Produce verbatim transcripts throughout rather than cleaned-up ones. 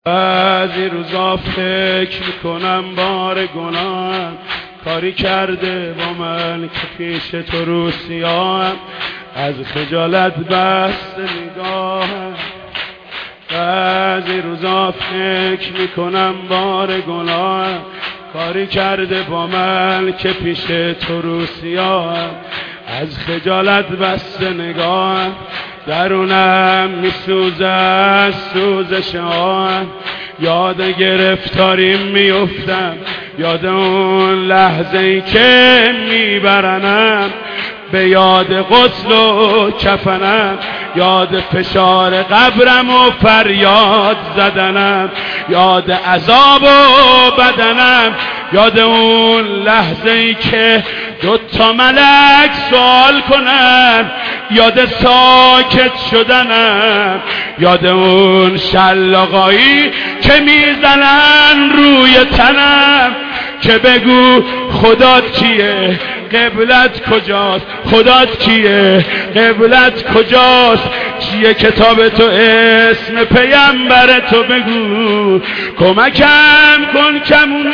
بعضی روزا فکر میکنم بار گناهم کاری کرده با من که پیش تو رو سیاهم، از خجالت بسته نگاهم. بعضی روزا فکر میکنم بار گناهم کاری کرده با من که پیش تو رو سیاهم، از خجالت بسته نگاهم. درونم میسوزه از سوزش آهم، یاد گرفتاریم میفتم، یاد اون لحظه ای که میبرنم، به یاد غسل و کفنم، یاد فشار قبرم و فریاد زدنم، یاد عذاب و بدنم، یاد اون لحظه ای که دو تا ملک سوال کنن، یاد ساکت شدنم، یاد اون شلاقایی که میزنن روی تنم، که بگو خدات کیه، قبلت کجاست، خدات کیه، قبلت کجاست، چیه کتاب تو، اسم پیامبر تو، بگو کمکم کن کمونه،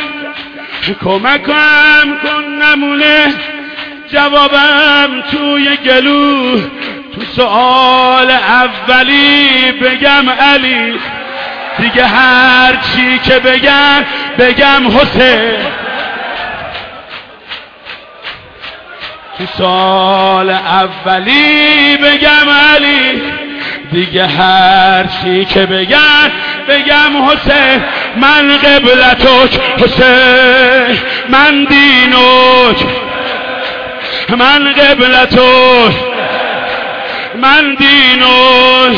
کمکم کن نمونه، جوابم توی گلو، تو سؤال اولی بگم علی، دیگه هر چی که بگم بگم حسین. تو سؤال اولی بگم علی، دیگه هر چی که بگم بگم حسین. من قبلتک حسین، من دینک، من قبلتک، من دینک،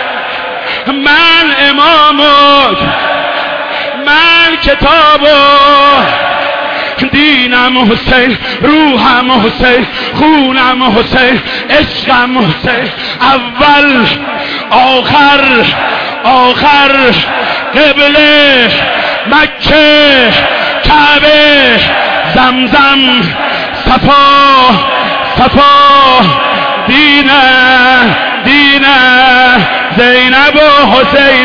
من امامک، من کتابک، دینم حسین، روحم حسین، خونم حسین، عشقم حسین، اول آخر آخر، قبله مکه، کعبه، زمزم، صفا صفا، دینه دینه، زینب و حسین،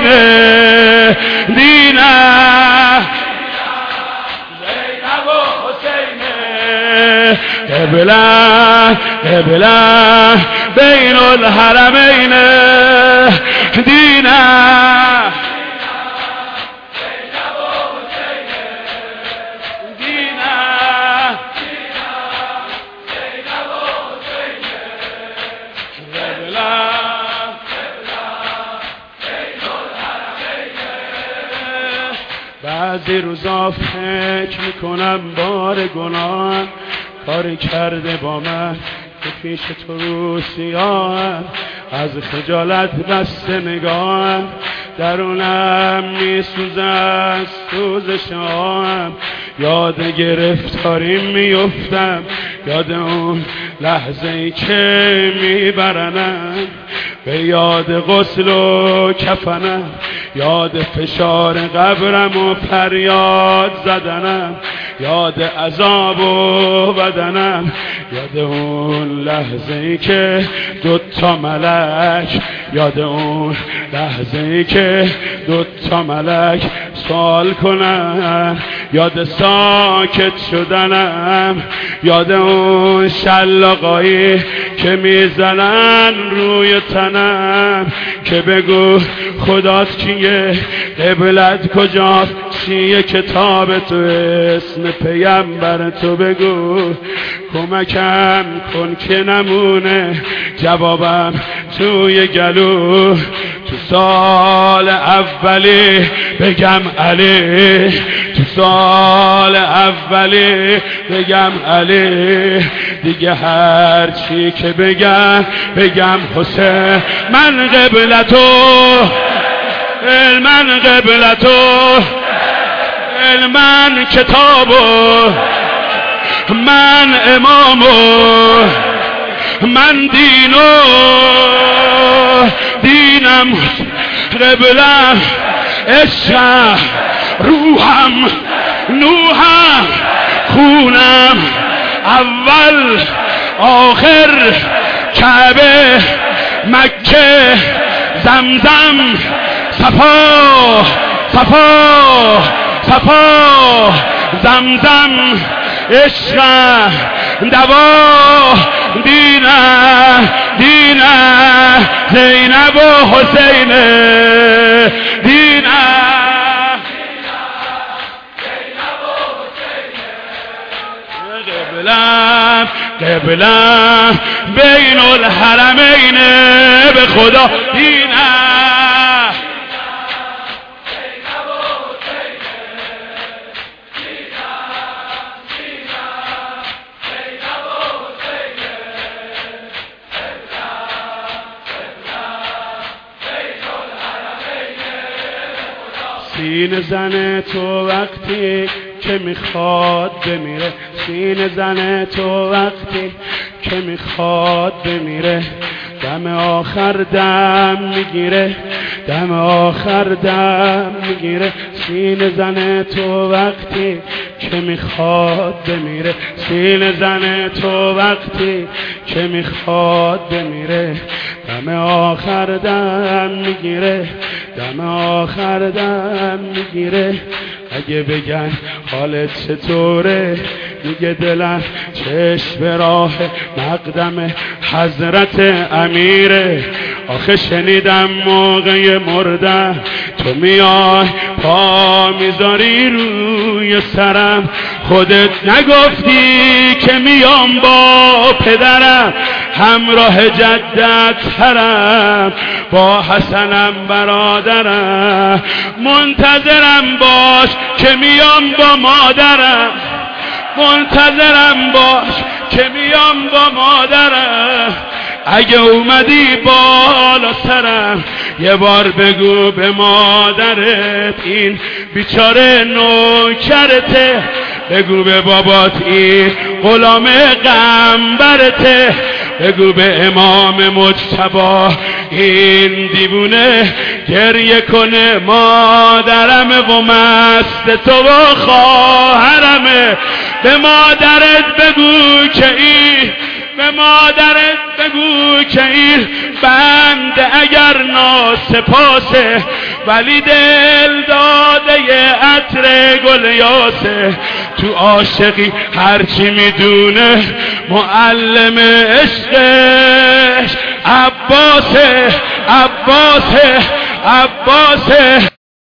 دینه زینب و حسین، قبله قبله بین الحرمین، دینه بعضی روزا فکر میکنم بار گناهم کاری کرده با من که پیش تو رو سیاهم، از خجالت بسته نگاهم. درونم میسوزه از سوزش آهم، یاد گرفتاریم میفتم، یاد اون لحظه ای که میبرنم، به یاد غسل و کفنم، یاد فشار قبرم و فریاد زدنم، یاد عذاب و بدنم، یاد اون لحظه ای که دو تا ملک، یاد اون لحظه ای که دو تا ملک سوال کنن، یاد ساکت شدنم، یاد اون شلاقایی که میزنن روی تنم، که بگو خدات کیه، قبلت کجاست، چیه کتاب تو، اسم پیامبر تو، بگو کمکم کن که نمونه، جوابم توی گلو. تو سال اولی بگم علی، تو سال اولی بگم علی، دیگه هر چی که بگم بگم حسین. من قبلتو، من قبلتو، من کتابو، من امامو، من دینو، دینم قبلم، عشقم، روحم، نوحم، خونم، اول آخر، کعبه، مکه، زمزم، صفا صفا صفا زمزم عشق دوا دینه دینه زینب و حسین دینه قبلم قبلم بین الحرمین به خدا دینه سینه زن تو وقتی که میخواد بمیره، سینه زن تو وقتی که میخواد بمیره، دم آخر دم میگیره، دم آخر دم میگیره. سینه زن تو وقتی که میخواد بمیره، سینه زن تو وقتی که میخواد بمیره، دم آخر دم میگیره، دم آخر دم میگیره. اگه بگن حالت چطوره میگه دلم چشم به راه مقدم حضرت امیره. آخه شنیدم موقع مردن تو میای پا میذاری روی سرم، خودت نگفتی که میام با پدرم همراه جدت هرم، با حسنم برادرم منتظرم باش که میام با مادرم، منتظرم باش که میام با مادرم. اگه اومدی بالا سرم یه بار بگو به مادرت این بیچاره نوکرته، بگو به بابات این غلام قنبرته، بگو به امام مجتبی این دیوونه گریه کنه مادرمه و مست تو و خواهرمه. به مادرت بگو که این به مادرت بگو که این بنده اگر ناسپاسه ولی دل داده عطر گل یاسه، تو عاشقی هرچی میدونه معلم عشقش عباسه عباسه عباسه.